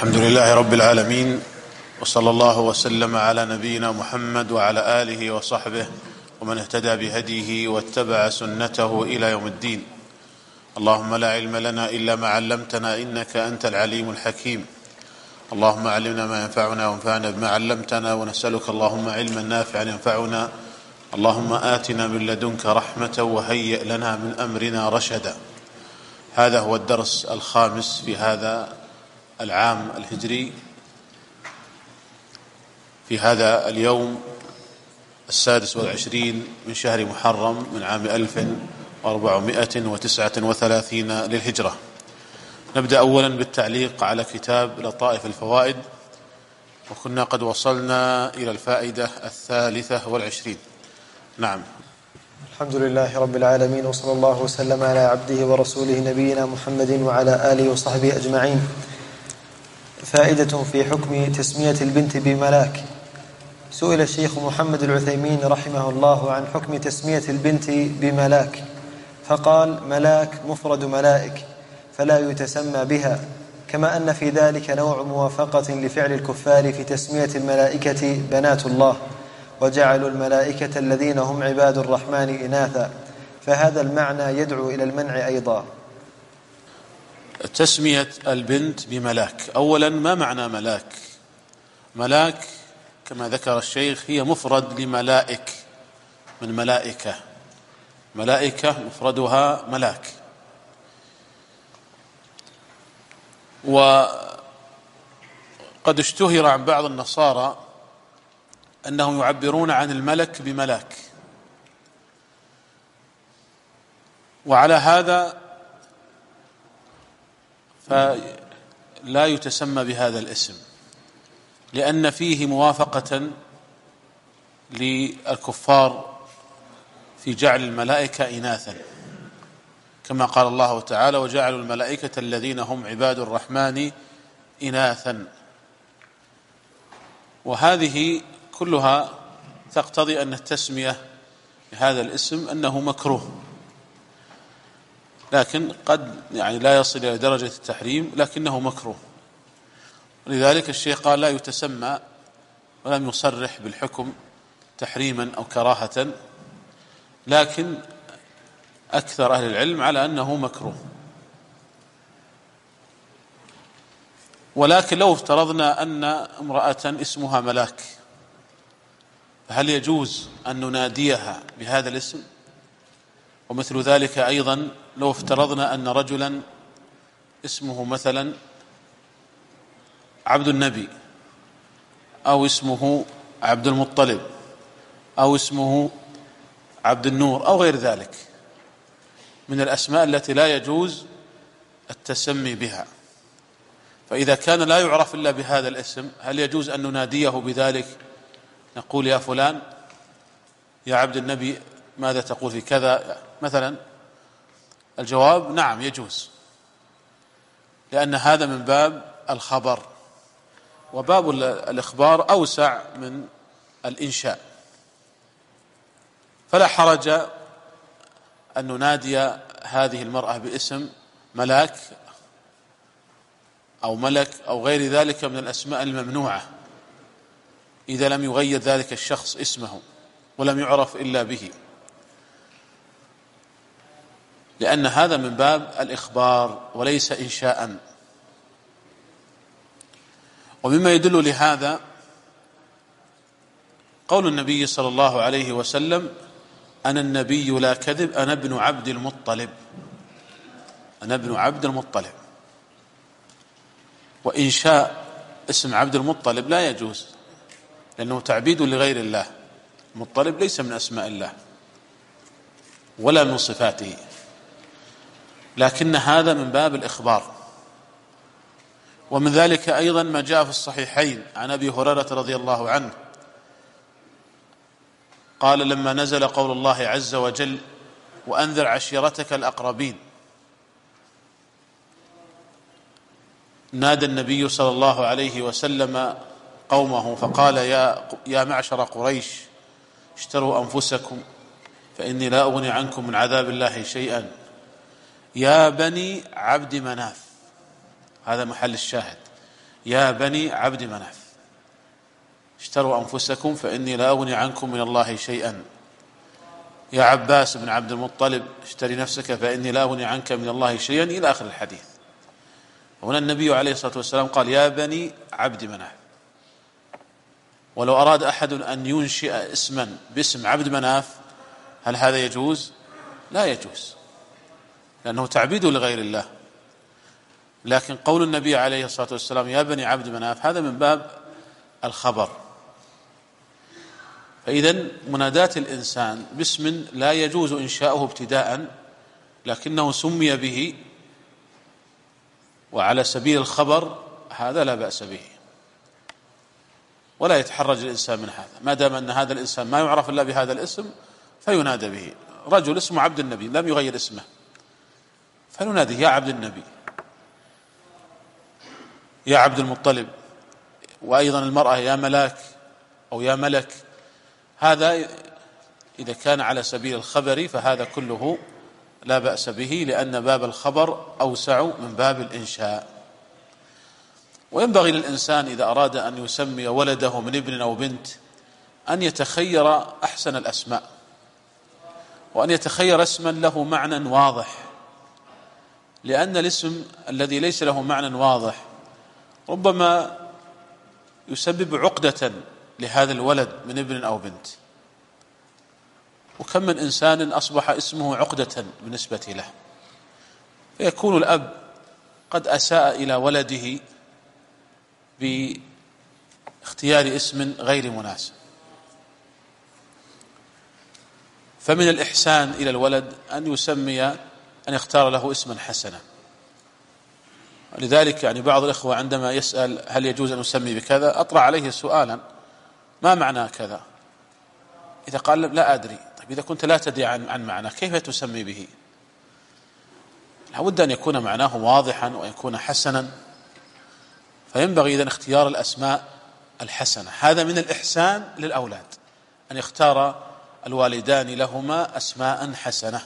الحمد لله رب العالمين، وصلى الله وسلم على نبينا محمد وعلى آله وصحبه ومن اهتدى بهديه واتبع سنته إلى يوم الدين. اللهم لا علم لنا إلا ما علمتنا إنك أنت العليم الحكيم. اللهم علمنا ما ينفعنا وانفعنا بما علمتنا، ونسألك اللهم علما نافعا ينفعنا. اللهم آتنا من لدنك رحمة وهيئ لنا من أمرنا رشدا. هذا هو الدرس الخامس في هذا العام الهجري، في هذا اليوم 26 من شهر محرم من عام 1439 للهجرة. نبدأ أولا بالتعليق على كتاب لطائف الفوائد، وكنا قد وصلنا إلى الفائدة 23. نعم. الحمد لله رب العالمين، وصلى الله وسلم على عبده ورسوله نبينا محمد وعلى آله وصحبه أجمعين. فائدة في حكم تسمية البنت بملاك. سئل الشيخ محمد العثيمين رحمه الله عن حكم تسمية البنت بملاك، فقال: ملاك مفرد ملائك، فلا يتسمى بها، كما أن في ذلك نوع موافقة لفعل الكفار في تسمية الملائكة بنات الله، وجعلوا الملائكة الذين هم عباد الرحمن إناثا، فهذا المعنى يدعو إلى المنع أيضا. تسمية البنت بملاك. أولا، ما معنى ملاك؟ ملاك كما ذكر الشيخ هي مفرد لملائك، من ملائكة. ملائكة مفردها ملاك. وقد اشتهر عن بعض النصارى أنهم يعبرون عن الملك بملاك، وعلى هذا فلا يتسمى بهذا الاسم، لأن فيه موافقة للكفار في جعل الملائكة إناثا، كما قال الله تعالى: وجعلوا الملائكة الذين هم عباد الرحمن إناثا. وهذه كلها تقتضي أن التسمية بهذا الاسم أنه مكروه، لكن قد لا يصل إلى درجة التحريم، لكنه مكروه. ولذلك الشيخ قال لا يتسمى، ولم يصرح بالحكم تحريما أو كراهة، لكن أكثر أهل العلم على أنه مكروه. ولكن لو افترضنا أن امرأة اسمها ملاك، فهل يجوز أن نناديها بهذا الاسم؟ ومثل ذلك أيضا لو افترضنا أن رجلا اسمه مثلا عبد النبي، أو اسمه عبد المطلب، أو اسمه عبد النور، أو غير ذلك من الأسماء التي لا يجوز التسمي بها، فإذا كان لا يعرف إلا بهذا الاسم، هل يجوز أن نناديه بذلك؟ نقول: يا فلان، يا عبد النبي، ماذا تقول في كذا مثلا؟ الجواب: نعم، يجوز، لأن هذا من باب الخبر، وباب الإخبار أوسع من الإنشاء، فلا حرج أن ننادي هذه المرأة باسم ملاك أو ملك أو غير ذلك من الأسماء الممنوعة، إذا لم يغير ذلك الشخص اسمه ولم يعرف إلا به، لأن هذا من باب الإخبار وليس إنشاء. ومما يدل لهذا قول النبي صلى الله عليه وسلم: أنا النبي لا كذب، أنا ابن عبد المطلب، أنا ابن عبد المطلب. وإنشاء اسم عبد المطلب لا يجوز، لأنه تعبيد لغير الله. المطلب ليس من أسماء الله ولا من صفاته، لكن هذا من باب الإخبار. ومن ذلك أيضا ما جاء في الصحيحين عن أبي هريرة رضي الله عنه قال: لما نزل قول الله عز وجل: وأنذر عشيرتك الأقربين، نادى النبي صلى الله عليه وسلم قومه فقال: يا معشر قريش، اشتروا أنفسكم فإني لا أغني عنكم من عذاب الله شيئا. يا بني عبد مناف، هذا محل الشاهد، يا بني عبد مناف اشتروا أنفسكم فإني لا أغني عنكم من الله شيئا. يا عباس بن عبد المطلب اشتري نفسك فإني لا أغني عنك من الله شيئا، إلى آخر الحديث. هنا النبي عليه الصلاة والسلام قال يا بني عبد مناف. ولو أراد أحد أن ينشئ اسما باسم عبد مناف هل هذا يجوز؟ لا يجوز، لأنه تعبيد لغير الله. لكن قول النبي عليه الصلاة والسلام يا بني عبد مناف هذا من باب الخبر. فإذن مناداة الإنسان باسم لا يجوز إنشاؤه ابتداء لكنه سمي به وعلى سبيل الخبر هذا لا بأس به، ولا يتحرج الإنسان من هذا، ما دام أن هذا الإنسان ما يعرف إلا بهذا الاسم فينادى به. رجل اسمه عبد النبي لم يغير اسمه فنناديه يا عبد النبي، يا عبد المطلب. وأيضا المرأة يا ملاك أو يا ملك، هذا إذا كان على سبيل الخبر فهذا كله لا بأس به، لأن باب الخبر أوسع من باب الإنشاء. وينبغي للإنسان إذا أراد أن يسمي ولده من ابن أو بنت أن يتخير أحسن الأسماء، وأن يتخير اسما له معنى واضح، لأن الاسم الذي ليس له معنى واضح ربما يسبب عقدة لهذا الولد من ابن أو بنت. وكم من إنسان أصبح اسمه عقدة بالنسبة له، فيكون الأب قد أساء إلى ولده باختيار اسم غير مناسب. فمن الإحسان إلى الولد أن يختار له اسما حسنا. لذلك يعني بعض الإخوة عندما يسأل هل يجوز أن نسمي بكذا أطرح عليه سؤالا ما معنى كذا؟ إذا قال لا أدري، طيب إذا كنت لا تدري عن معنى كيف تسمي به؟ لابد أن يكون معناه واضحا ويكون حسنا، فينبغي إذن اختيار الأسماء الحسنة. هذا من الإحسان للأولاد أن يختار الوالدان لهما أسماء حسنة.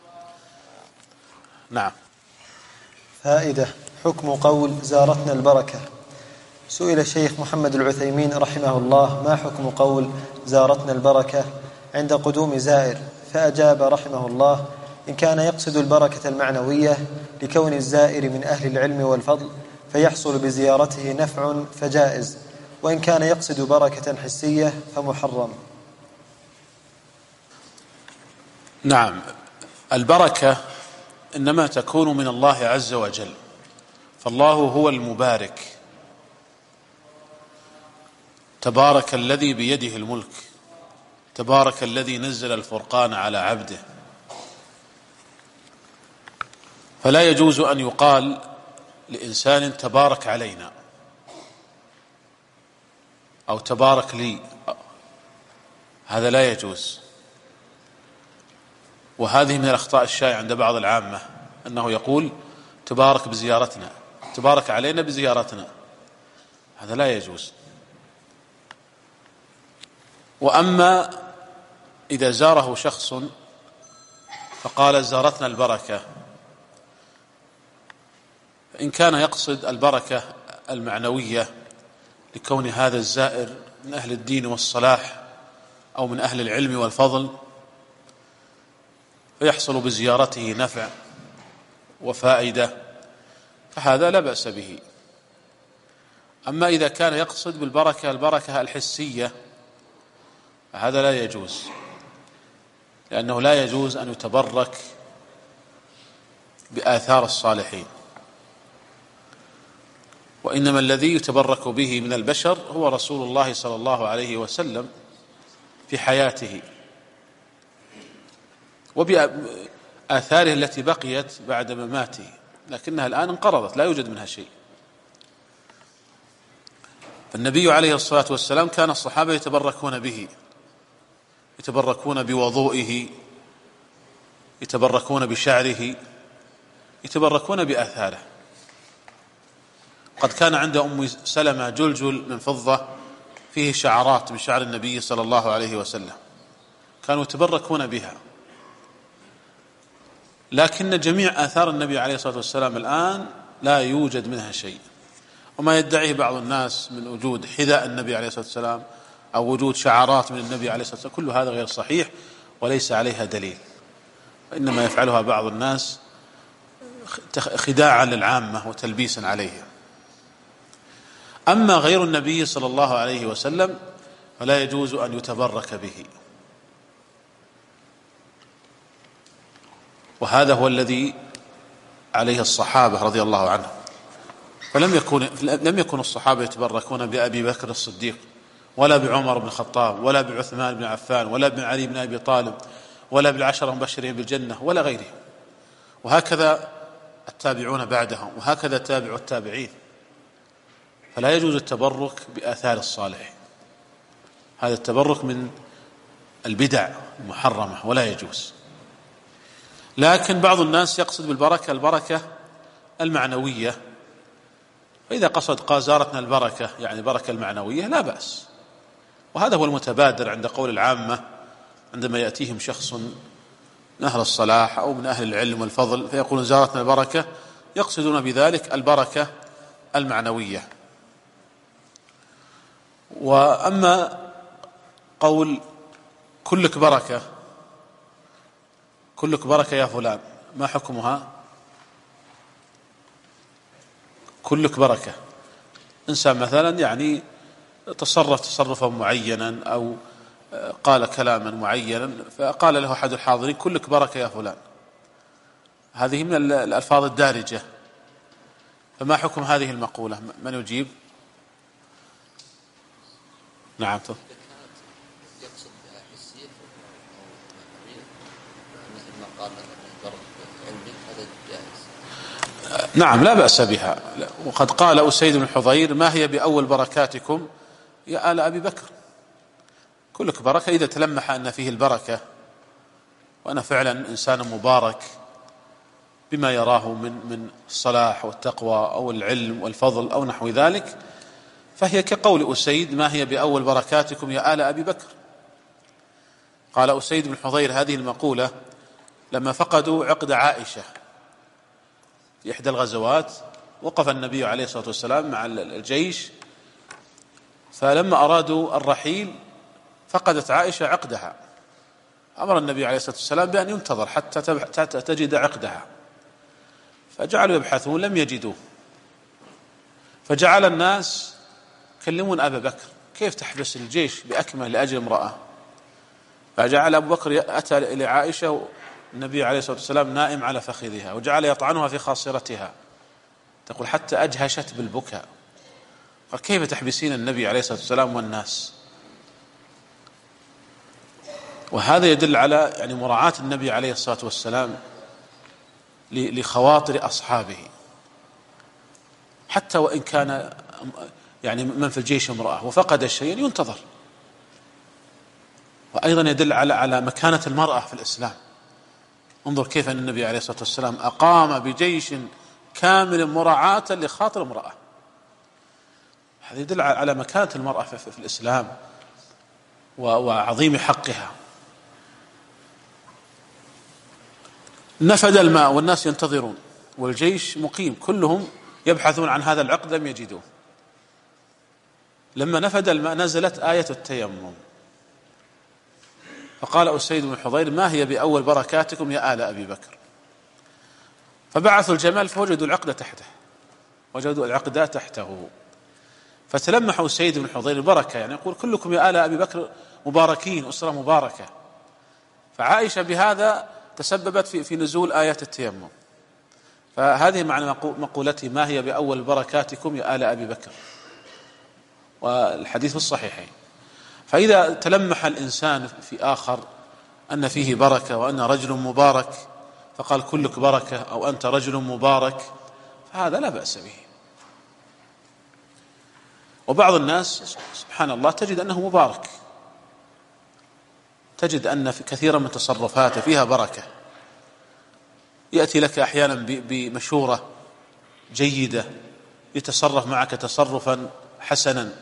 نعم. فائدة: حكم قول زارتنا البركة. سئل الشيخ محمد العثيمين رحمه الله ما حكم قول زارتنا البركة عند قدوم زائر، فأجاب رحمه الله: إن كان يقصد البركة المعنوية لكون الزائر من أهل العلم والفضل فيحصل بزيارته نفع فجائز، وإن كان يقصد بركة حسية فمحرم. نعم، البركة إنما تكون من الله عز وجل، فالله هو المبارك. تبارك الذي بيده الملك، تبارك الذي نزل الفرقان على عبده. فلا يجوز أن يقال لإنسان تبارك علينا أو تبارك لي، هذا لا يجوز. وهذه من الأخطاء الشائعة عند بعض العامة، أنه يقول تبارك بزيارتنا، تبارك علينا بزيارتنا، هذا لا يجوز. وأما إذا زاره شخص فقال زارتنا البركة، فإن كان يقصد البركة المعنوية لكون هذا الزائر من أهل الدين والصلاح أو من أهل العلم والفضل فيحصل بزيارته نفع وفائدة، فهذا لا بأس به. أما إذا كان يقصد بالبركة البركة الحسية فهذا لا يجوز، لأنه لا يجوز أن يتبرك بآثار الصالحين، وإنما الذي يتبرك به من البشر هو رسول الله صلى الله عليه وسلم في حياته وبآثاره التي بقيت بعد مماته، لكنها الآن انقرضت لا يوجد منها شيء. فالنبي عليه الصلاة والسلام كان الصحابة يتبركون به، يتبركون بوضوئه، يتبركون بشعره، يتبركون بآثاره. قد كان عند أم سلمة جلجل من فضة فيه شعرات من شعر النبي صلى الله عليه وسلم، كانوا يتبركون بها. لكن جميع آثار النبي عليه الصلاة والسلام الآن لا يوجد منها شيء. وما يدعيه بعض الناس من وجود حذاء النبي عليه الصلاة والسلام أو وجود شعارات من النبي عليه الصلاة والسلام، كل هذا غير صحيح وليس عليها دليل، وإنما يفعلها بعض الناس خداعا للعامة وتلبيسا عليهم. أما غير النبي صلى الله عليه وسلم فلا يجوز أن يتبرك به، وهذا هو الذي عليه الصحابة رضي الله عنهم. لم يكن الصحابة يتبركون بأبي بكر الصديق ولا بعمر بن الخطاب ولا بعثمان بن عفان ولا بعلي بن أبي طالب ولا بالعشرة المبشرين بالجنة ولا غيرهم، وهكذا التابعون بعدهم، وهكذا تابع التابعين. فلا يجوز التبرك بآثار الصالحين، هذا التبرك من البدع المحرمة ولا يجوز. لكن بعض الناس يقصد بالبركة البركة المعنوية، فإذا قال زارتنا البركة يعني البركة المعنوية لا بأس، وهذا هو المتبادر عند قول العامة عندما يأتيهم شخص من أهل الصلاح أو من أهل العلم والفضل فيقولون زارتنا البركة، يقصدون بذلك البركة المعنوية. وأما قول كلك بركة، كلك بركة يا فلان، ما حكمها؟ كلك بركة، إنسان مثلا يعني تصرف تصرفا معينا أو قال كلاما معينا فقال له أحد الحاضرين كلك بركة يا فلان، هذه من الألفاظ الدارجة، فما حكم هذه المقولة؟ من يجيب؟ نعم. يقصد بها حسية أو قال علمي هذا جائز. نعم لا بأس بها، وقد قال أسيد بن حضير ما هي بأول بركاتكم يا آل أبي بكر، كلك بركة إذا تلمح أن فيه البركة وأنا فعلا إنسان مبارك بما يراه من الصلاح والتقوى أو العلم والفضل أو نحو ذلك، فهي كقول أسيد ما هي بأول بركاتكم يا آل أبي بكر. قال أسيد بن حضير هذه المقولة لما فقدوا عقد عائشة في إحدى الغزوات، وقف النبي عليه الصلاة والسلام مع الجيش، فلما أرادوا الرحيل فقدت عائشة عقدها، أمر النبي عليه الصلاة والسلام بأن ينتظر حتى تجد عقدها، فجعلوا يبحثون لم يجدوه، فجعل الناس يكلمون أبا بكر كيف تحبس الجيش بأكمه لأجل امرأة، فجعل أبو بكر أتى إلى عائشة النبي عليه الصلاة والسلام نائم على فخذها وجعل يطعنها في خاصرتها، تقول حتى أجهشت بالبكاء، قال كيف تحبسين النبي عليه الصلاة والسلام والناس؟ وهذا يدل على يعني مراعاة النبي عليه الصلاة والسلام لخواطر أصحابه، حتى وإن كان يعني من في الجيش امرأة وفقد الشيء ينتظر. وأيضا يدل على مكانة المرأة في الإسلام، انظر كيف أن النبي عليه الصلاة والسلام أقام بجيش كامل مراعاة لخاطر امرأة، هذا يدل على مكانة المرأة في الإسلام وعظيم حقها. نفد الماء والناس ينتظرون والجيش مقيم، كلهم يبحثون عن هذا العقد لم يجدوه، لما نفد الماء نزلت آية التيمم، فقال أسيد بن حضير ما هي بأول بركاتكم يا آل أبي بكر، فبعثوا الجمال فوجدوا العقد تحته، وجدوا العقد تحته، فتلمح أسيد بن حضير البركة، يعني يقول كلكم يا آل أبي بكر مباركين، أسرة مباركة، فعائشة بهذا تسببت في نزول آية التيمم، فهذه معنى مقولته ما هي بأول بركاتكم يا آل أبي بكر، والحديث الصحيحين. فإذا تلمح الإنسان في آخر أن فيه بركة وأن رجل مبارك فقال كلك بركة أو أنت رجل مبارك، فهذا لا بأس به. وبعض الناس سبحان الله تجد أنه مبارك، تجد أن في كثيرا من تصرفاته فيها بركة، يأتي لك أحيانا بمشورة جيدة، يتصرف معك تصرفا حسنا،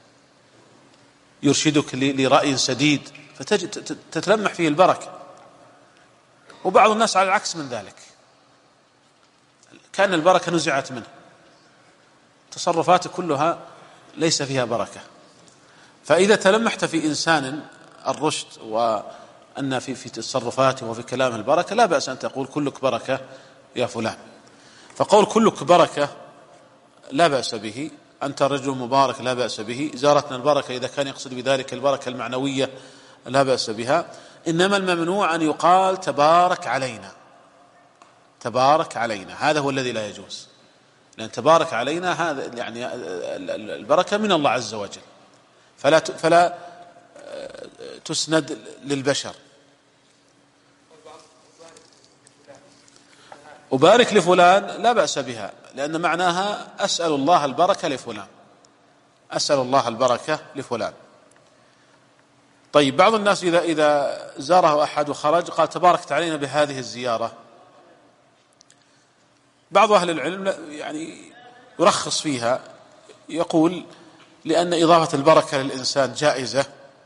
يرشدك لرأي سديد، فتتلمح فيه البركة. وبعض الناس على العكس من ذلك، كأن البركة نزعت منه، تصرفاته كلها ليس فيها بركة. فإذا تلمحت في إنسان الرشد وأن في تصرفاته وفي كلامه البركة، لا بأس أن تقول كلك بركة يا فلان. فقول كلك بركة لا بأس به، أنت رجل مبارك لا بأس به، زارتنا البركة إذا كان يقصد بذلك البركة المعنوية لا بأس بها. إنما الممنوع أن يقال تبارك علينا، تبارك علينا، هذا هو الذي لا يجوز، لأن تبارك علينا هذا يعني البركة من الله عز وجل، فلا تسند للبشر. أبارك لفلان لا بأس بها، لأن معناها أسأل الله البركة لفلان، أسأل الله البركة لفلان. طيب بعض الناس إذا زاره أحد وخرج قال تباركت علينا بهذه الزيارة، بعض أهل العلم يعني يرخص فيها، يقول لأن إضافة البركة للإنسان جائزة،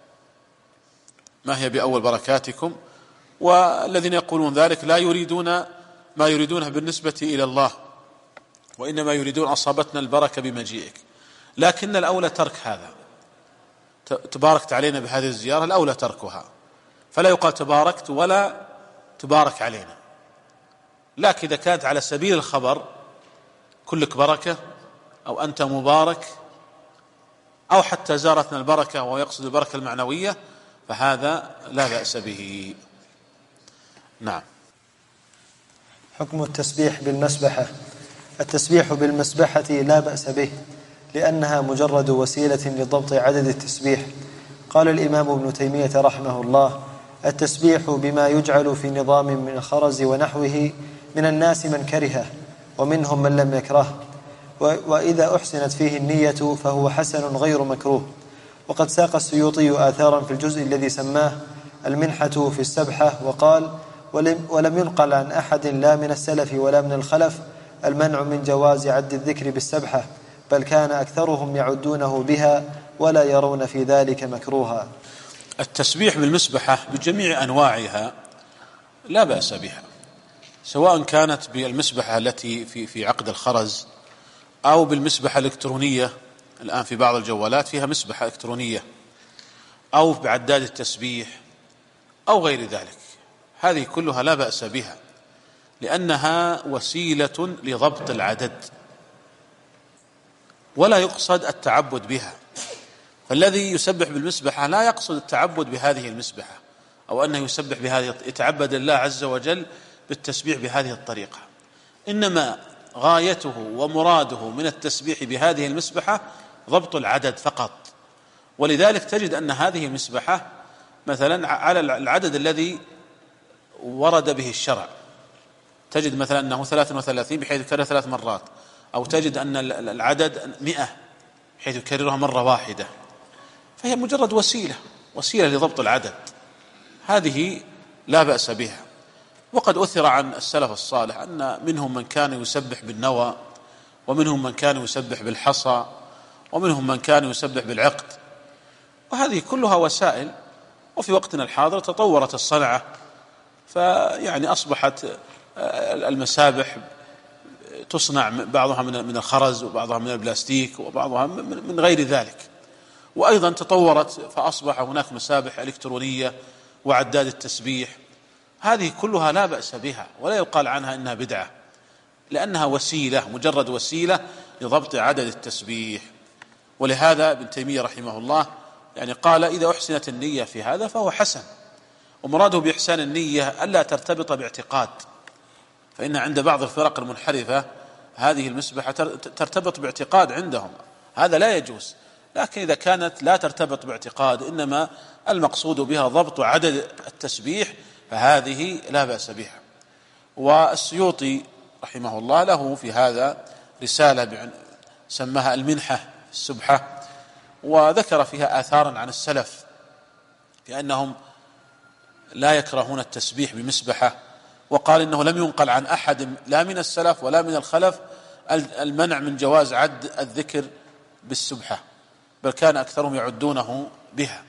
ما هي بأول بركاتكم، والذين يقولون ذلك لا يريدون ما يريدونه بالنسبة إلى الله، وإنما يريدون أصابتنا البركة بمجيئك. لكن الأولى ترك هذا، تباركت علينا بهذه الزيارة، الأولى تركها، فلا يقال تباركت ولا تبارك علينا. لكن إذا كانت على سبيل الخبر كلك بركة أو أنت مبارك أو حتى زارتنا البركة ويقصد البركة المعنوية فهذا لا بأس به. نعم. حكم التسبيح بالمسبحة. التسبيح بالمسبحة لا بأس به، لأنها مجرد وسيلة لضبط عدد التسبيح. قال الإمام ابن تيمية رحمه الله: التسبيح بما يجعل في نظام من الخرز ونحوه من الناس من كرهه ومنهم من لم يكره، وإذا أحسنت فيه النية فهو حسن غير مكروه. وقد ساق السيوطي آثارا في الجزء الذي سماه المنحة في السبحة، وقال: ولم ينقل عن أحد لا من السلف ولا من الخلف المنع من جواز عد الذكر بالسبحة، بل كان أكثرهم يعدونه بها ولا يرون في ذلك مكروها. التسبيح بالمسبحة بجميع أنواعها لا بأس بها، سواء كانت بالمسبحة التي في عقد الخرز أو بالمسبحة الإلكترونية، الآن في بعض الجوالات فيها مسبحة إلكترونية، أو بعداد التسبيح أو غير ذلك، هذه كلها لا بأس بها، لأنها وسيلة لضبط العدد ولا يقصد التعبد بها. فالذي يسبح بالمسبحة لا يقصد التعبد بهذه المسبحة أو أنه يسبح بهذه، يتعبد الله عز وجل بالتسبيح بهذه الطريقة، إنما غايته ومراده من التسبيح بهذه المسبحة ضبط العدد فقط. ولذلك تجد أن هذه المسبحة مثلا على العدد الذي ورد به الشرع، تجد مثلا أنه 33 بحيث يكرر 3 مرات، أو تجد أن العدد 100 بحيث يكررها مرة واحدة، فهي مجرد وسيلة لضبط العدد، هذه لا بأس بها. وقد أثر عن السلف الصالح أن منهم من كان يسبح بالنوى، ومنهم من كان يسبح بالحصى، ومنهم من كان يسبح بالعقد، وهذه كلها وسائل. وفي وقتنا الحاضر تطورت الصنعة، فيعني أصبحت المسابح تصنع بعضها من الخرز وبعضها من البلاستيك وبعضها من غير ذلك، وأيضا تطورت فأصبح هناك مسابح إلكترونية وعداد التسبيح، هذه كلها لا بأس بها ولا يقال عنها إنها بدعة، لأنها وسيلة، مجرد وسيلة لضبط عدد التسبيح. ولهذا ابن تيمية رحمه الله يعني قال: إذا أحسنت النية في هذا فهو حسن. ومراده بإحسان النية ألا ترتبط باعتقاد، فإن عند بعض الفرق المنحرفة هذه المسبحة ترتبط باعتقاد عندهم، هذا لا يجوز. لكن إذا كانت لا ترتبط باعتقاد، إنما المقصود بها ضبط عدد التسبيح، فهذه لا بأس بها. والسيوطي رحمه الله له في هذا رسالة سماها المنحة في السبحة، وذكر فيها آثارا عن السلف في أنهم لا يكرهون التسبيح بمسبحة، وقال إنه لم ينقل عن أحد لا من السلف ولا من الخلف المنع من جواز عد الذكر بالسبحة، بل كان أكثرهم يعدونه بها،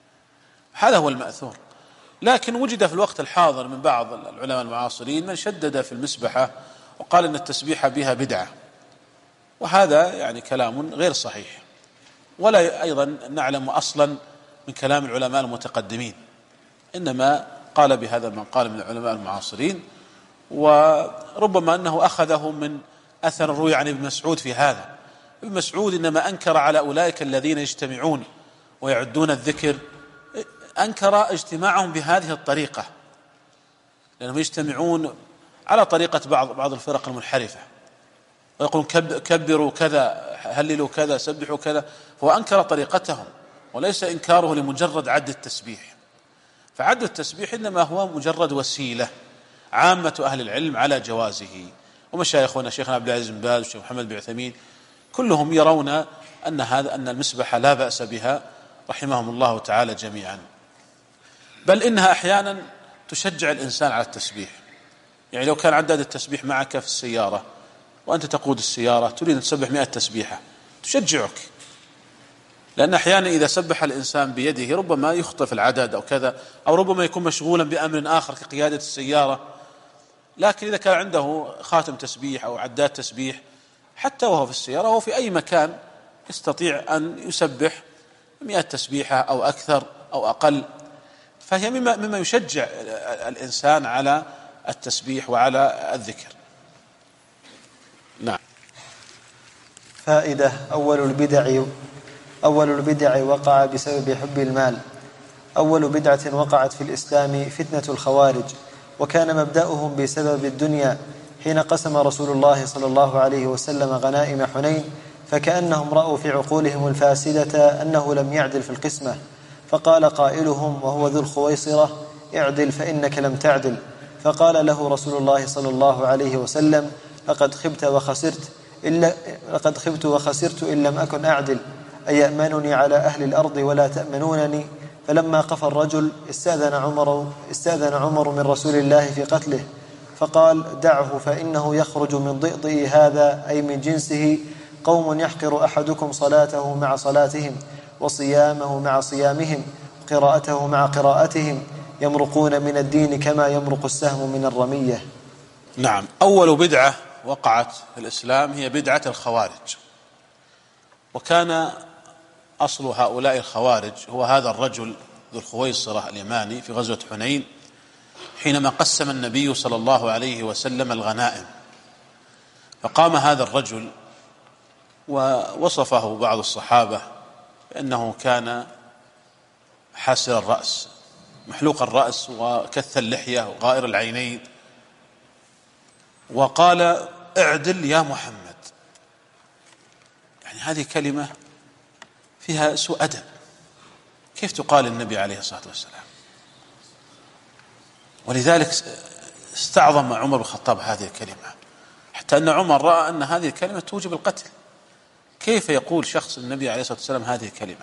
هذا هو المأثور. لكن وجد في الوقت الحاضر من بعض العلماء المعاصرين من شدد في المسبحة وقال إن التسبيح بها بدعة، وهذا يعني كلام غير صحيح، ولا أيضا نعلم أصلا من كلام العلماء المتقدمين، إنما قال بهذا من قال من العلماء المعاصرين، وربما أنه أخذه من أثر روي عن ابن مسعود في هذا. ابن مسعود إنما أنكر على أولئك الذين يجتمعون ويعدون الذكر، أنكر اجتماعهم بهذه الطريقة، لأنهم يجتمعون على طريقة بعض الفرق المنحرفة، ويقولون كبروا كذا، هللوا كذا، سبحوا كذا، هو أنكر طريقتهم، وليس إنكاره لمجرد عد التسبيح. فعد التسبيح إنما هو مجرد وسيلة، عامة أهل العلم على جوازه، ومشايخنا شيخنا عبد العزيز بن باز والشيخ محمد بن عثيمين كلهم يرون أن المسبحة لا بأس بها رحمهم الله تعالى جميعا، بل إنها أحيانا تشجع الإنسان على التسبيح. يعني لو كان عداد التسبيح معك في السيارة وأنت تقود السيارة تريد أن تسبح 100 تسبيحة، تشجعك، لأن أحيانا إذا سبح الإنسان بيده ربما يخطف العدد أو كذا، أو ربما يكون مشغولا بأمر آخر كقيادة السيارة. لكن إذا كان عنده خاتم تسبيح أو عداد تسبيح حتى وهو في السيارة وهو في أي مكان يستطيع أن يسبح 100 تسبيحة أو أكثر أو أقل، فهي مما يشجع الإنسان على التسبيح وعلى الذكر. نعم. فائدة: أول البدع وقع بسبب حب المال. أول بدعة وقعت في الإسلام فتنة الخوارج، وكان مبدأهم بسبب الدنيا، حين قسم رسول الله صلى الله عليه وسلم غنائم حنين، فكأنهم رأوا في عقولهم الفاسدة أنه لم يعدل في القسمة، فقال قائلهم وهو ذو الخويصرة: اعدل فإنك لم تعدل. فقال له رسول الله صلى الله عليه وسلم: لقد خبت وخسرت إن لم أكن أعدل، أيأمنني على أهل الأرض ولا تأمنونني؟ فلما قفى الرجل استأذن عمر من رسول الله في قتله، فقال: دعه فإنه يخرج من ضئضئ هذا، أي من جنسه، قوم يحقر أحدكم صلاته مع صلاتهم، وصيامه مع صيامهم، قراءته مع قراءتهم، يمرقون من الدين كما يمرق السهم من الرمية. نعم. أول بدعة وقعت في الإسلام هي بدعة الخوارج، وكان أصل هؤلاء الخوارج هو هذا الرجل ذو الخويصرة اليماني في غزوة حنين، حينما قسم النبي صلى الله عليه وسلم الغنائم، فقام هذا الرجل ووصفه بعض الصحابة بأنه كان حاسر الرأس، محلوق الرأس، وكث اللحية، وغائر العينين، وقال: اعدل يا محمد. يعني هذه كلمة فيها سوء أدب، كيف تقال النبي عليه الصلاة والسلام؟ ولذلك استعظم عمر بن الخطاب هذه الكلمة، حتى أن عمر رأى أن هذه الكلمة توجب القتل. كيف يقول شخص النبي عليه الصلاة والسلام هذه الكلمة؟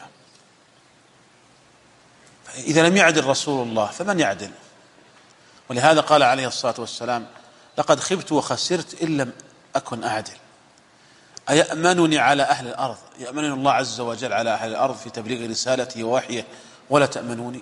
إذا لم يعدل رسول الله فمن يعدل؟ ولهذا قال عليه الصلاة والسلام: لقد خبت وخسرت إن لم أكن أعدل، أيأمنني على أهل الأرض، يأمنني الله عز وجل على أهل الأرض في تبليغ رسالته ووحيه، ولا تأمنوني؟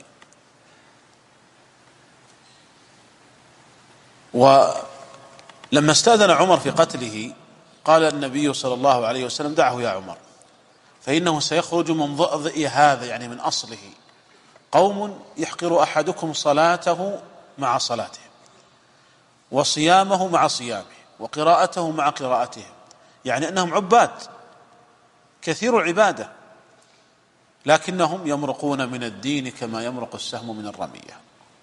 ولما استأذن عمر في قتله قال النبي صلى الله عليه وسلم: دعه يا عمر، فإنه سيخرج من ضئضئ هذا، يعني من أصله، قوم يحقر أحدكم صلاته مع صلاته، وصيامه مع صيامه، وقراءته مع قراءته، يعني أنهم عباد كثير العبادة، لكنهم يمرقون من الدين كما يمرق السهم من الرمية.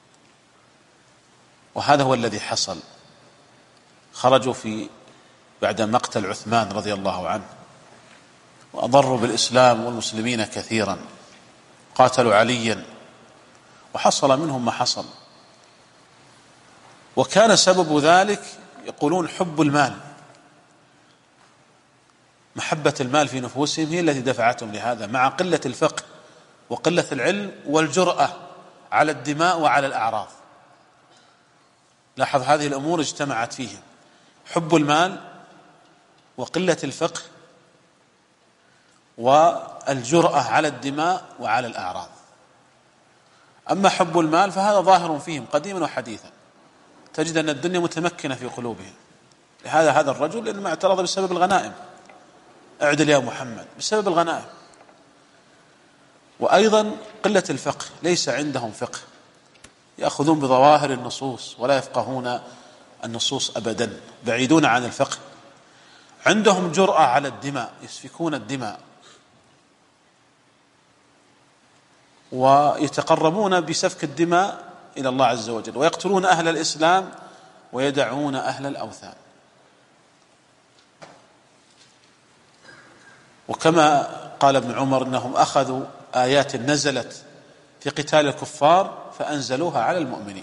وهذا هو الذي حصل. خرجوا بعد مقتل عثمان رضي الله عنه، وأضروا بالإسلام والمسلمين كثيرا، قاتلوا عليا، وحصل منهم ما حصل. وكان سبب ذلك يقولون حب المال، محبة المال في نفوسهم هي التي دفعتهم لهذا، مع قلة الفقه وقلة العلم والجرأة على الدماء وعلى الأعراض. لاحظ هذه الأمور اجتمعت فيهم: حب المال، وقلة الفقه، والجرأة على الدماء وعلى الأعراض. أما حب المال فهذا ظاهر فيهم قديما وحديثا، تجد أن الدنيا متمكنة في قلوبهم. لهذا هذا الرجل إنما اعترض بسبب الغنائم، اعدل يا محمد، بسبب الغنائم. وأيضا قلة الفقه، ليس عندهم فقه، يأخذون بظواهر النصوص ولا يفقهون النصوص أبدا، بعيدون عن الفقه. عندهم جرأة على الدماء، يسفكون الدماء، ويتقربون بسفك الدماء إلى الله عز وجل، ويقتلون أهل الإسلام ويدعون أهل الأوثان. وكما قال ابن عمر إنهم أخذوا آيات نزلت في قتال الكفار فأنزلوها على المؤمنين.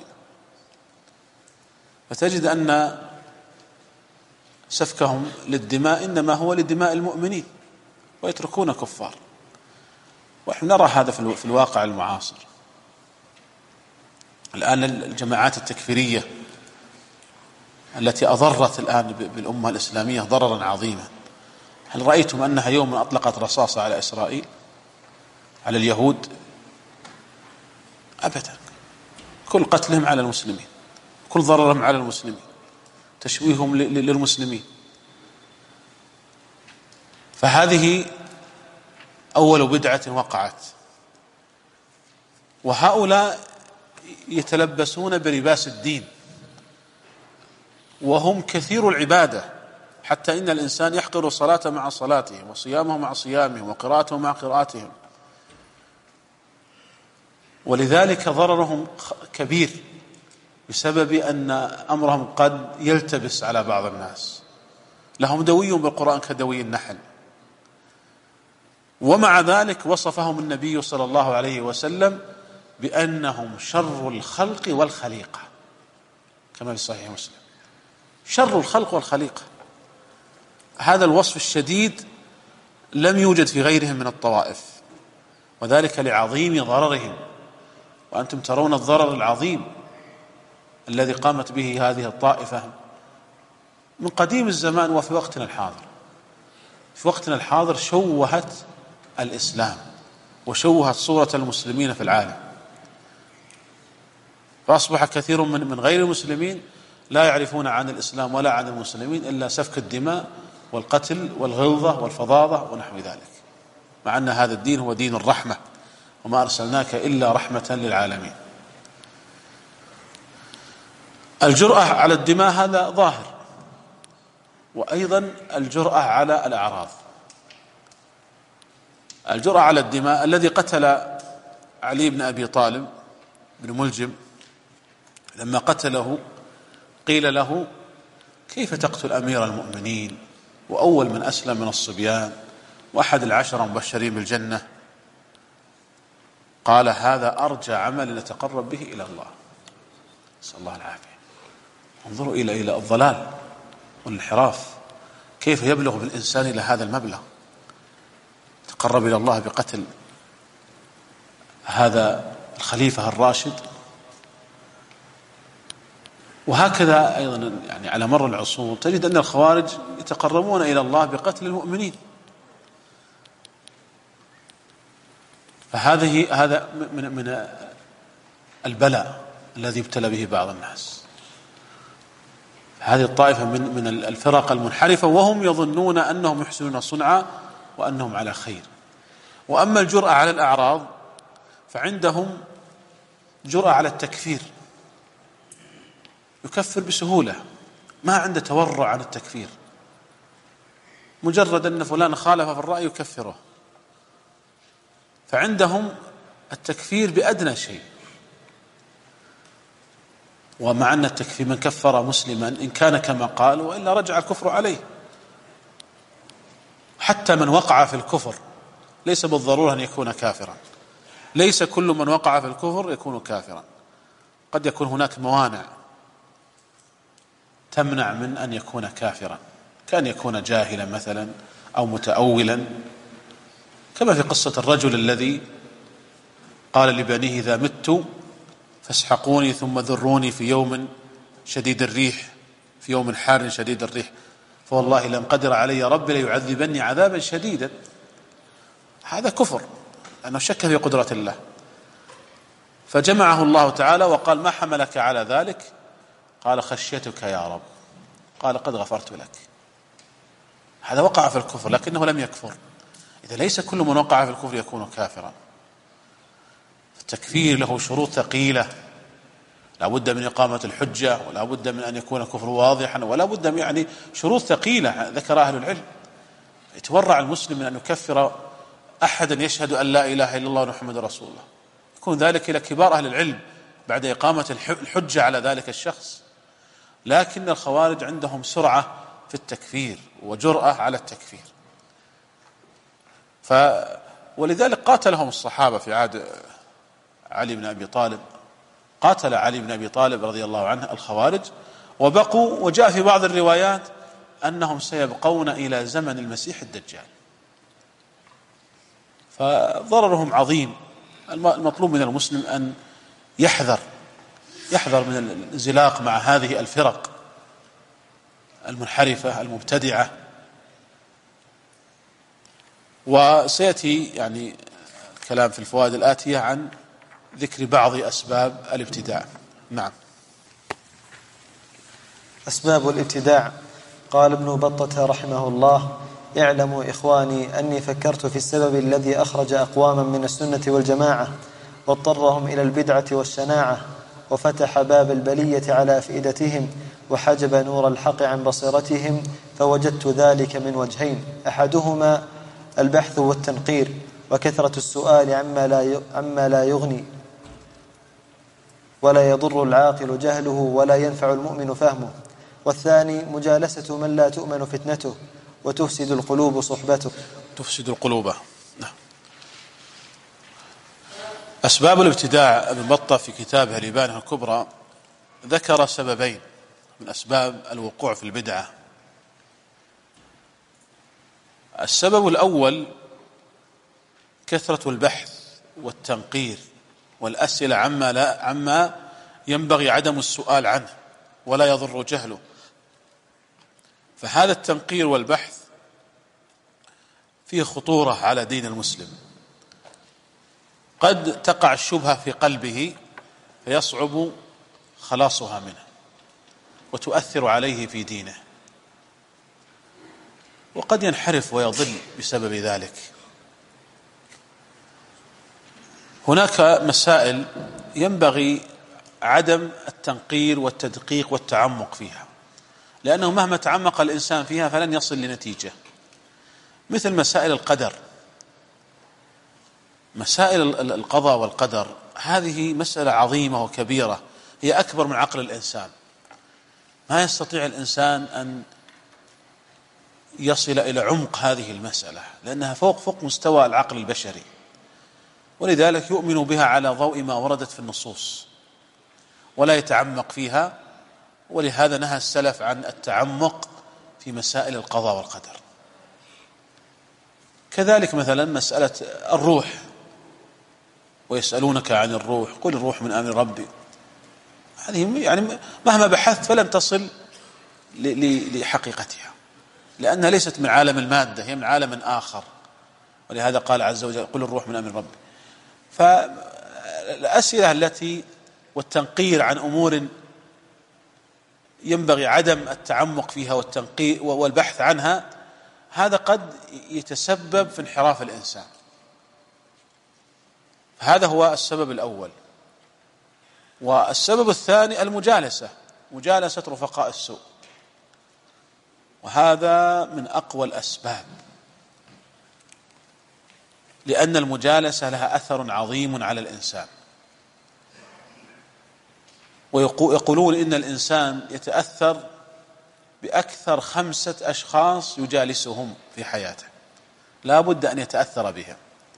فتجد أن سفكهم للدماء إنما هو لدماء المؤمنين، ويتركون كفار. ونحن نرى هذا في الواقع المعاصر الآن. الجماعات التكفيرية التي أضرت الآن بالأمة الإسلامية ضررا عظيما، هل رأيتم أنها يوما أطلقت رصاصة على إسرائيل، على اليهود؟ أبدا. كل قتلهم على المسلمين، كل ضررهم على المسلمين، تشويههم للمسلمين. فهذه أول بدعة وقعت. وهؤلاء يتلبسون بلباس الدين، وهم كثير العبادة، حتى إن الإنسان يحقر الصلاة مع صلاتهم، وصيامه مع صيامهم، وقراءته مع قراءتهم. ولذلك ضررهم كبير، بسبب أن أمرهم قد يلتبس على بعض الناس. لهم دوي بالقرآن كدوي النحل. ومع ذلك وصفهم النبي صلى الله عليه وسلم بأنهم شر الخلق والخليقة، كما في صحيح مسلم، شر الخلق والخليقة. هذا الوصف الشديد لم يوجد في غيرهم من الطوائف، وذلك لعظيم ضررهم. وأنتم ترون الضرر العظيم الذي قامت به هذه الطائفة من قديم الزمان وفي وقتنا الحاضر. في وقتنا الحاضر شوهت الإسلام وشوهت صورة المسلمين في العالم، فأصبح كثير من غير المسلمين لا يعرفون عن الإسلام ولا عن المسلمين إلا سفك الدماء والقتل والغلظة والفظاظة ونحو ذلك، مع أن هذا الدين هو دين الرحمة، وما أرسلناك إلا رحمة للعالمين. الجرأة على الدماء هذا ظاهر، وأيضا الجرأة على الأعراض. الجرأة على الدماء، الذي قتل علي بن أبي طالب بن ملجم لما قتله قيل له: كيف تقتل أمير المؤمنين وأول من أسلم من الصبيان وأحد العشرة المبشرين بالجنة؟ قال: هذا أرجى عمل نتقرب به إلى الله. نسأل الله العافية. انظروا إلى الضلال والانحراف، كيف يبلغ بالإنسان إلى هذا المبلغ، تقرب إلى الله بقتل هذا الخليفة الراشد. وهكذا أيضا يعني على مر العصور تجد أن الخوارج يتقربون إلى الله بقتل المؤمنين. هذا من البلاء الذي ابتلى به بعض الناس. هذه الطائفة من الفرق المنحرفة، وهم يظنون أنهم يحسنون صنعا وأنهم على خير. وأما الجرأة على الأعراض فعندهم جرأة على التكفير، يكفر بسهولة، ما عنده تورع عن التكفير، مجرد أن فلان خالف في الرأي يكفره. فعندهم التكفير بأدنى شيء. ومع أن التكفير من كفر مسلما إن كان كما قال وإلا رجع الكفر عليه. حتى من وقع في الكفر ليس بالضرورة أن يكون كافرا، ليس كل من وقع في الكفر يكون كافرا، قد يكون هناك موانع تمنع من أن يكون كافرا، كان يكون جاهلا مثلا أو متأولا، كما في قصة الرجل الذي قال لبنيه: إذا مت فاسحقوني ثم ذروني في يوم شديد الريح، في يوم حار شديد الريح، فوالله لن قدر علي ربي ليعذبني عذابا شديدا. هذا كفر، لأنه شك في قدرة الله. فجمعه الله تعالى وقال: ما حملك على ذلك؟ قال: خشيتك يا رب. قال: قد غفرت لك. هذا وقع في الكفر لكنه لم يكفر. إذا ليس كل من وقع في الكفر يكون كافرا. التكفير له شروط ثقيلة، لا بد من إقامة الحجة، ولا بد من أن يكون الكفر واضحا، ولا بد من يعني شروط ثقيلة ذكر أهل العلم. يتورع المسلم من أن يكفر أحدا يشهد أن لا إله إلا الله محمد رسول الله، يكون ذلك إلى كبار أهل العلم بعد إقامة الحجة على ذلك الشخص. لكن الخوارج عندهم سرعة في التكفير وجرأة على التكفير. ولذلك قاتلهم الصحابة في عهد علي بن أبي طالب، قاتل علي بن أبي طالب رضي الله عنه الخوارج وبقوا، وجاء في بعض الروايات أنهم سيبقون إلى زمن المسيح الدجال. فضررهم عظيم. المطلوب من المسلم أن يحذر من الانزلاق مع هذه الفرق المنحرفة المبتدعة. وسيأتي يعني الكلام في الفوائد الآتية عن ذكر بعض أسباب الابتداع. نعم. أسباب الابتداع. قال ابن بطة رحمه الله: اعلموا إخواني أني فكرت في السبب الذي أخرج أقواما من السنة والجماعة واضطرهم إلى البدعة والشناعة، وفتح باب البلية على أفئدتهم، وحجب نور الحق عن بصيرتهم، فوجدت ذلك من وجهين: أحدهما البحث والتنقير وكثرة السؤال عما لا يغني ولا يضر العاقل جهله ولا ينفع المؤمن فهمه، والثاني مجالسة من لا تؤمن فتنته وتفسد القلوب صحبته. تفسد القلوب. نعم. أسباب الابتداع. ابن بطة في كتابه الإبانة الكبرى ذكر سببين من أسباب الوقوع في البدعة. السبب الأول كثرة البحث والتنقير والأسئلة عما ينبغي عدم السؤال عنه ولا يضر جهله. فهذا التنقير والبحث فيه خطورة على دين المسلم. قد تقع الشبهة في قلبه فيصعب خلاصها منه وتؤثر عليه في دينه، وقد ينحرف ويضل بسبب ذلك. هناك مسائل ينبغي عدم التنقير والتدقيق والتعمق فيها، لأنه مهما تعمق الإنسان فيها فلن يصل لنتيجة. مثل مسائل القدر. مسائل القضاء والقدر هذه مسألة عظيمة وكبيرة، هي أكبر من عقل الإنسان. ما يستطيع الإنسان أن يصل إلى عمق هذه المسألة، لأنها فوق مستوى العقل البشري، ولذلك يؤمن بها على ضوء ما وردت في النصوص ولا يتعمق فيها. ولهذا نهى السلف عن التعمق في مسائل القضاء والقدر. كذلك مثلا مسألة الروح، ويسألونك عن الروح قل الروح من أمر ربي. هذه يعني مهما بحثت فلن تصل لحقيقتها، لأنها ليست من عالم المادة، هي من عالم آخر. ولهذا قال عز وجل قل الروح من أمر ربي. فالأسئلة التي والتنقير عن أمور ينبغي عدم التعمق فيها والتنقير والبحث عنها، هذا قد يتسبب في انحراف الإنسان. هذا هو السبب الأول. والسبب الثاني مجالسة رفقاء السوء، وهذا من أقوى الأسباب، لأن المجالسة لها أثر عظيم على الإنسان. ويقولون إن الإنسان يتأثر بأكثر 5 أشخاص يجالسهم في حياته، لا بد أن يتأثر بهم.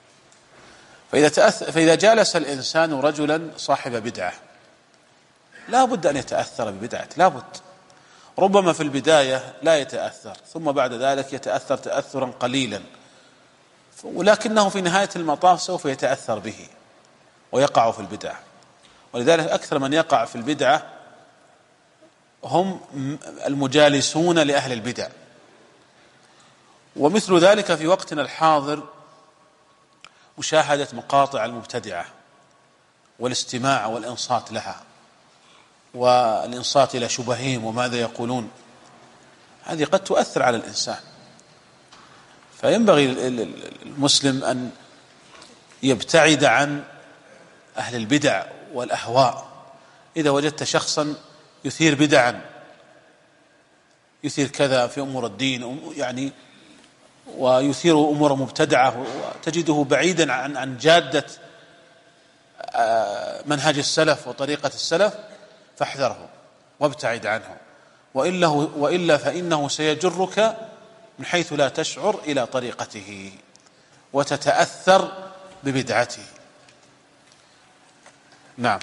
فإذا جالس الإنسان رجلا صاحب بدعة لا بد أن يتأثر ببدعته، لا بد. ربما في البداية لا يتأثر، ثم بعد ذلك يتأثر تأثرا قليلا، ولكنه في نهاية المطاف سوف يتأثر به ويقع في البدعة. ولذلك أكثر من يقع في البدعة هم المجالسون لأهل البدع. ومثل ذلك في وقتنا الحاضر مشاهدة مقاطع المبتدعة والاستماع والإنصات لها والإنصات إلى شبههم وماذا يقولون، هذه قد تؤثر على الإنسان. فينبغي المسلم أن يبتعد عن أهل البدع والأهواء. إذا وجدت شخصا يثير بدعا، يثير كذا في أمور الدين يعني، ويثير أمور مبتدعة، وتجده بعيدا عن جادة منهج السلف وطريقة السلف، فاحذره وابتعد عنه، وإلا فإنه سيجرك من حيث لا تشعر إلى طريقته وتتأثر ببدعته. نعم.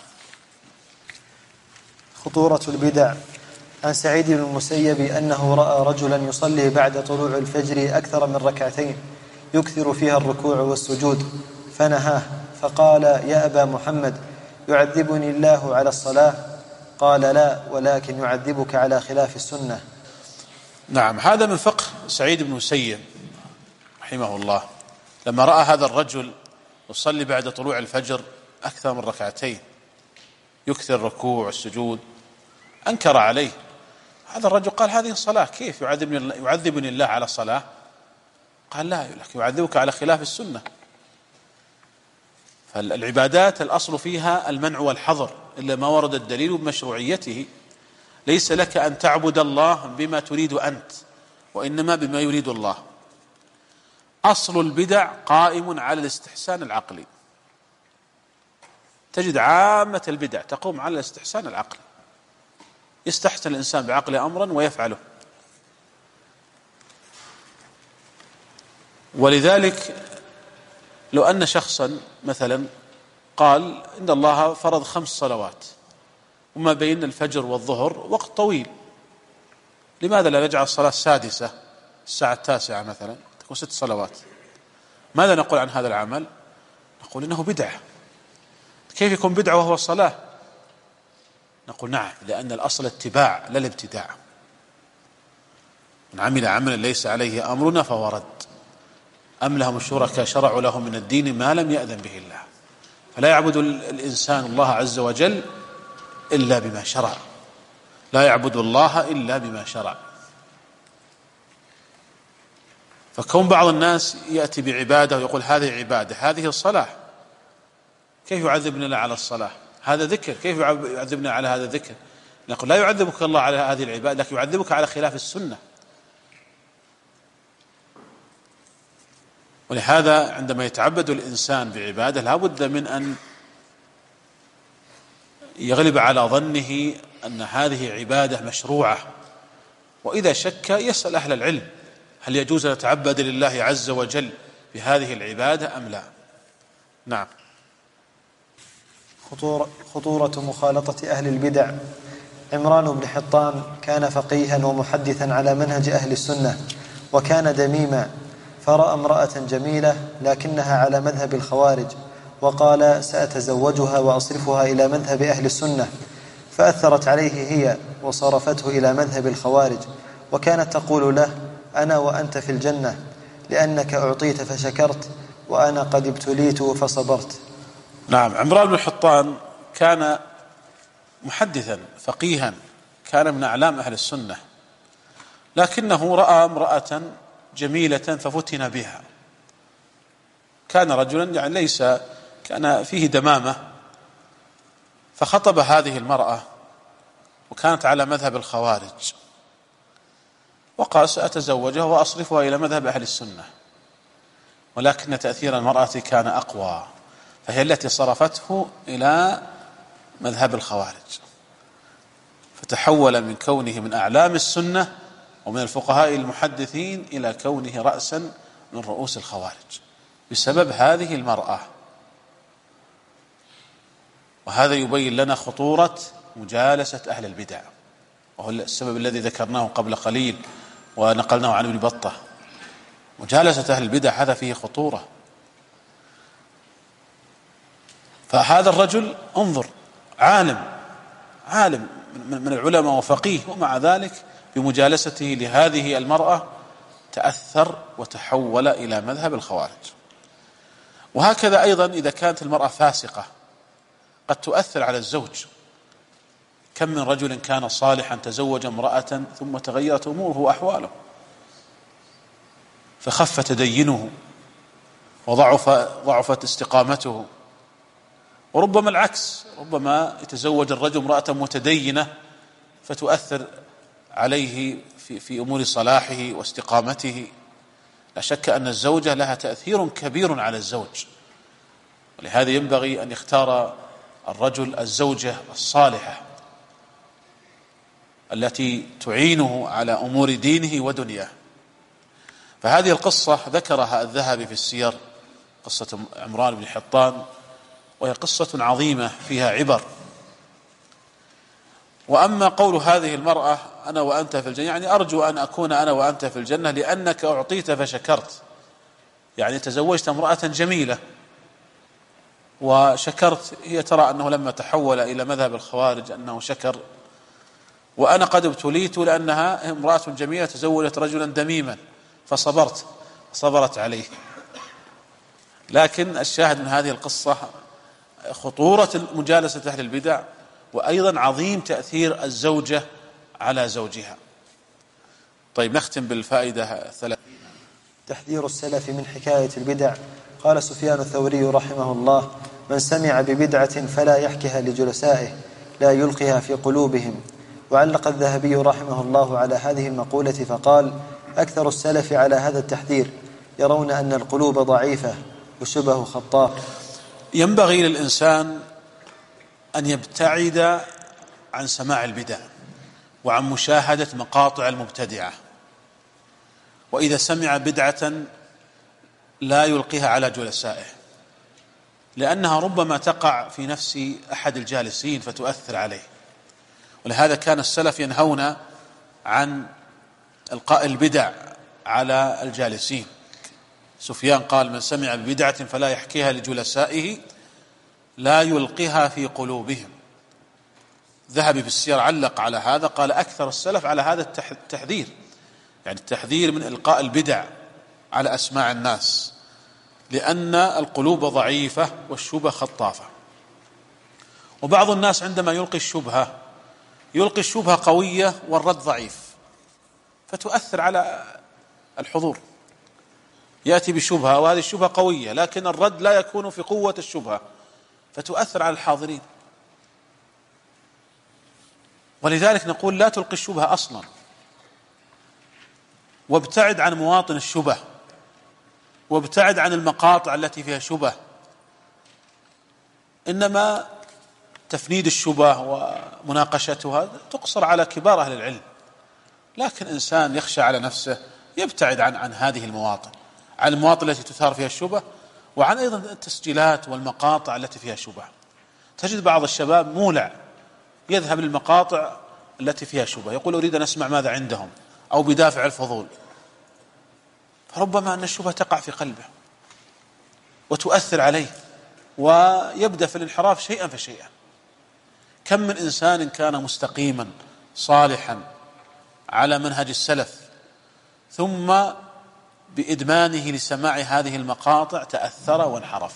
خطورة البدع. عن سعيد بن المسيب أنه رأى رجلا يصلي بعد طلوع الفجر أكثر من ركعتين يكثر فيها الركوع والسجود، فنهاه فقال: يا أبا محمد، يعذبني الله على الصلاة؟ قال: لا، ولكن يعذبك على خلاف السنة. نعم، هذا من فقه سعيد بن المسيب رحمه الله، لما رأى هذا الرجل يصلي بعد طلوع الفجر أكثر من ركعتين يكثر الركوع والسجود، أنكر عليه. هذا الرجل قال: هذه الصلاة كيف يعذبني الله على صلاة؟ قال: لا، يعذبك على خلاف السنة. فالعبادات الأصل فيها المنع والحظر إلا ما ورد الدليل بمشروعيته. ليس لك أن تعبد الله بما تريد أنت، وإنما بما يريد الله. أصل البدع قائم على الاستحسان العقلي. تجد عامة البدع تقوم على الاستحسان العقلي، يستحسن الإنسان بعقله أمرا ويفعله. ولذلك لو أن شخصا مثلا قال إن الله فرض 5 صلوات وما بين الفجر والظهر وقت طويل، لماذا لا نجعل الصلاة السادسة الساعة 9 مثلا تكون 6 صلوات؟ ماذا نقول عن هذا العمل؟ نقول إنه بدعة. كيف يكون بدعة وهو الصلاة؟ نقول نعم، لأن الأصل اتباع لا الابتداع. من عمل عملا ليس عليه أمرنا فهو رد. أم لهم الشركاء شرعوا لهم من الدين ما لم يأذن به الله. فلا يعبد الإنسان الله عز وجل إلا بما شرع، لا يعبد الله إلا بما شرع. فكون بعض الناس يأتي بعبادة ويقول هذه عبادة، هذه الصلاة، كيف يعذبنا الله على الصلاة؟ هذا ذكر، كيف يعذبنا على هذا الذكر؟ نقول لا يعذبك الله على هذه العبادة، لكن يعذبك على خلاف السنة. ولهذا عندما يتعبد الإنسان بعبادة لا بد من أن يغلب على ظنه أن هذه عبادة مشروعة، وإذا شك يسأل أهل العلم هل يجوز أن نتعبد لله عز وجل بهذه العبادة أم لا؟ نعم. خطورة مخالطة أهل البدع. عمران بن حطان كان فقيها ومحدثا على منهج أهل السنة، وكان دميما، فرأى امرأة جميلة لكنها على مذهب الخوارج، وقال: سأتزوجها وأصرفها إلى مذهب أهل السنة. فأثرت عليه هي وصرفته إلى مذهب الخوارج، وكانت تقول له: أنا وأنت في الجنة، لأنك أعطيت فشكرت، وأنا قد ابتليت فصبرت. نعم. عمران بن حطان كان محدثا فقيها، كان من أعلام أهل السنة، لكنه رأى امرأة جميلة ففتن بها. كان رجلا يعني ليس، كان فيه دمامة، فخطب هذه المرأة وكانت على مذهب الخوارج، وقال: سأتزوجها وأصرفها إلى مذهب أهل السنة. ولكن تأثير المرأة كان أقوى، فهي التي صرفته إلى مذهب الخوارج، فتحول من كونه من أعلام السنة ومن الفقهاء المحدثين إلى كونه رأسا من رؤوس الخوارج بسبب هذه المرأة. وهذا يبين لنا خطورة مجالسة أهل البدع، وهو السبب الذي ذكرناه قبل قليل ونقلناه عن ابن بطة. مجالسة أهل البدع هذا فيه خطورة. فهذا الرجل انظر، عالم من العلماء وفقيه، ومع ذلك بمجالسته لهذه المرأة تأثر وتحول إلى مذهب الخوارج. وهكذا أيضا إذا كانت المرأة فاسقة قد تؤثر على الزوج. كم من رجل كان صالحا تزوج امرأة ثم تغيرت أموره وأحواله، فخف تدينه ضعفت استقامته. وربما العكس، ربما يتزوج الرجل امرأة متدينة فتؤثر عليه في أمور صلاحه واستقامته. لا شك أن الزوجة لها تأثير كبير على الزوج، ولهذا ينبغي أن يختار الرجل الزوجة الصالحة التي تعينه على أمور دينه ودنياه. فهذه القصة ذكرها الذهبي في السير، قصة عمران بن حطان، وهي قصة عظيمة فيها عبر. وأما قول هذه المرأة أنا وأنت في الجنة، يعني أرجو أن أكون أنا وأنت في الجنة لأنك أعطيت فشكرت، يعني تزوجت امرأة جميلة وشكرت. هي ترى أنه لما تحول إلى مذهب الخوارج أنه شكر، وأنا قد ابتليت لأنها امرأة جميلة تزوجت رجلا دميما فصبرت عليه. لكن الشاهد من هذه القصة خطورة مجالسة أهل البدع، وأيضا عظيم تأثير الزوجة على زوجها. طيب نختم بالفائدة الثلاثة. تحذير السلف من حكاية البدع. قال سفيان الثوري رحمه الله: من سمع ببدعة فلا يحكها لجلسائه، لا يلقها في قلوبهم. وعلق الذهبي رحمه الله على هذه المقولة فقال: أكثر السلف على هذا التحذير، يرون أن القلوب ضعيفة وشبه خطاف. ينبغي للإنسان أن يبتعد عن سماع البدع وعن مشاهدة مقاطع المبتدعة، وإذا سمع بدعة لا يلقيها على جلسائه، لأنها ربما تقع في نفس أحد الجالسين فتؤثر عليه. ولهذا كان السلف ينهون عن إلقاء البدع على الجالسين. سفيان قال: من سمع ببدعة فلا يحكيها لجلسائه لا يلقيها في قلوبهم. ذهبي في السير علق على هذا، قال: أكثر السلف على هذا التحذير، يعني التحذير من إلقاء البدع على أسماع الناس، لأن القلوب ضعيفة والشبه خطافة. وبعض الناس عندما يلقي الشبهة قوية والرد ضعيف، فتؤثر على الحضور. يأتي بشبهة وهذه الشبهة قوية، لكن الرد لا يكون في قوة الشبهة، فتؤثر على الحاضرين. ولذلك نقول: لا تلقي الشبهة أصلا، وابتعد عن مواطن الشبه، وابتعد عن المقاطع التي فيها شبه. إنما تفنيد الشبه ومناقشتها تقصر على كبار أهل العلم، لكن إنسان يخشى على نفسه يبتعد عن هذه المواطن، عن المواطن التي تثار فيها الشبه، وعن أيضا التسجيلات والمقاطع التي فيها شبه. تجد بعض الشباب مولع يذهب للمقاطع التي فيها شبه، يقول: أريد أن أسمع ماذا عندهم، أو بدافع الفضول، فربما أن الشبهة تقع في قلبه وتؤثر عليه ويبدأ في الانحراف شيئا فشيئا. كم من إنسان كان مستقيما صالحا على منهج السلف، ثم بإدمانه لسماع هذه المقاطع تأثر وانحرف،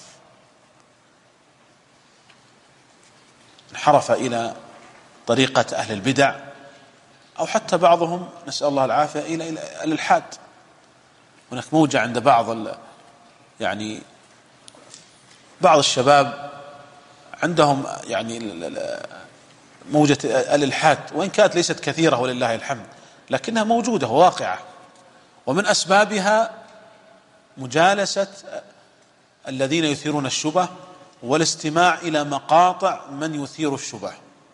انحرف إلى طريقة أهل البدع، أو حتى بعضهم نسأل الله العافية إلى الإلحاد. هناك موجة عند بعض الشباب عندهم موجة الإلحاد، وإن كانت ليست كثيرة ولله الحمد، لكنها موجودة وواقعة. ومن أسبابها مجالسة الذين يثيرون الشبه والاستماع إلى مقاطع من يثير الشبه.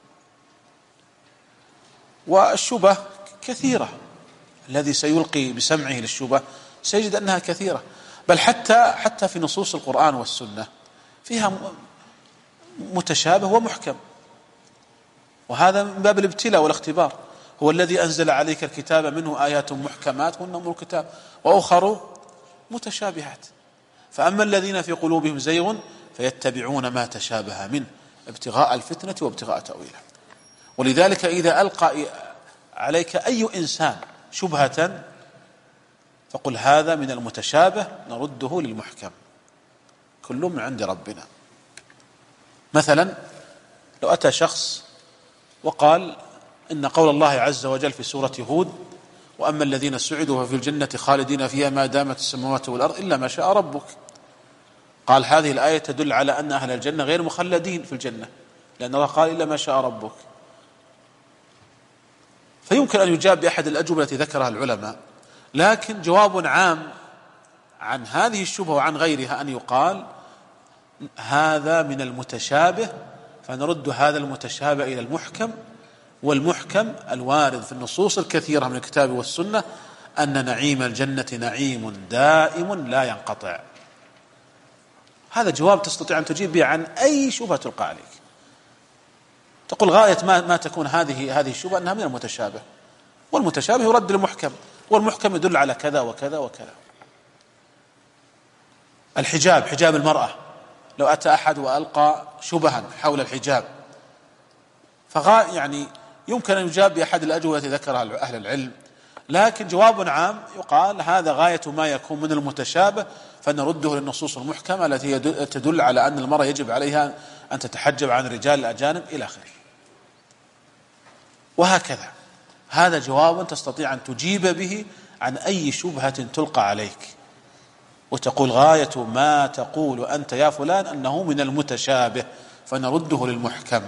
والشبه كثيرة، الذي سيلقي بسمعه للشبه سيجد أنها كثيرة، بل حتى في نصوص القرآن والسنة فيها متشابه ومحكم، وهذا من باب الابتلاء والاختبار. هو الذي أنزل عليك الكتاب منه آيات محكمات هن أم الكتاب وأخر متشابهات. فأما الذين في قلوبهم زيغ فيتبعون ما تشابه منه ابتغاء الفتنة وابتغاء تأويله. ولذلك إذا ألقى عليك أي إنسان شبهة فقل: هذا من المتشابه نرده للمحكم، كل من عند ربنا. مثلا لو أتى شخص وقال إن قول الله عز وجل في سورة هود: وأما الذين سعدوا ففي الجنة خالدين فيها ما دامت السماوات والأرض إلا ما شاء ربك. قال هذه الآية تدل على أن أهل الجنة غير مخلدين في الجنة، لأن الله قال إلا ما شاء ربك. فيمكن أن يجاب بأحد الأجوبة التي ذكرها العلماء، لكن جواب عام عن هذه الشبهة وعن غيرها أن يقال هذا من المتشابه، فنرد هذا المتشابه إلى المحكم، والمحكم الوارد في النصوص الكثيرة من الكتاب والسنة أن نعيم الجنة نعيم دائم لا ينقطع. هذا جواب تستطيع أن تجيب به عن أي شبهة تلقى عليك. تقول غاية ما تكون هذه الشبهة أنها من المتشابه، والمتشابه يرد للمحكم، والمحكم يدل على كذا وكذا وكذا. الحجاب، حجاب المرأة، لو أتى أحد وألقى شبها حول الحجاب يعني يمكن أن يجاب بأحد الأجوبة التي ذكرها أهل العلم، لكن جواب عام يقال هذا غاية ما يكون من المتشابه، فنرده للنصوص المحكمة التي تدل على أن المرأة يجب عليها أن تتحجب عن الرجال الأجانب إلى آخره. وهكذا هذا جواب تستطيع أن تجيب به عن أي شبهة تلقى عليك، وتقول غاية ما تقول أنت يا فلان أنه من المتشابه، فنرده للمحكم.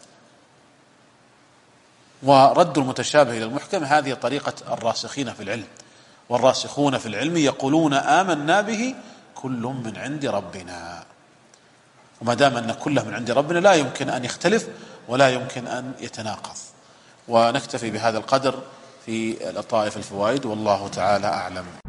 ورد المتشابه إلى المحكم هذه طريقة الراسخين في العلم، والراسخون في العلم يقولون آمنا به كل من عند ربنا. وما دام أن كله من عند ربنا لا يمكن أن يختلف ولا يمكن أن يتناقض. ونكتفي بهذا القدر في لطائف الفوائد، والله تعالى أعلم.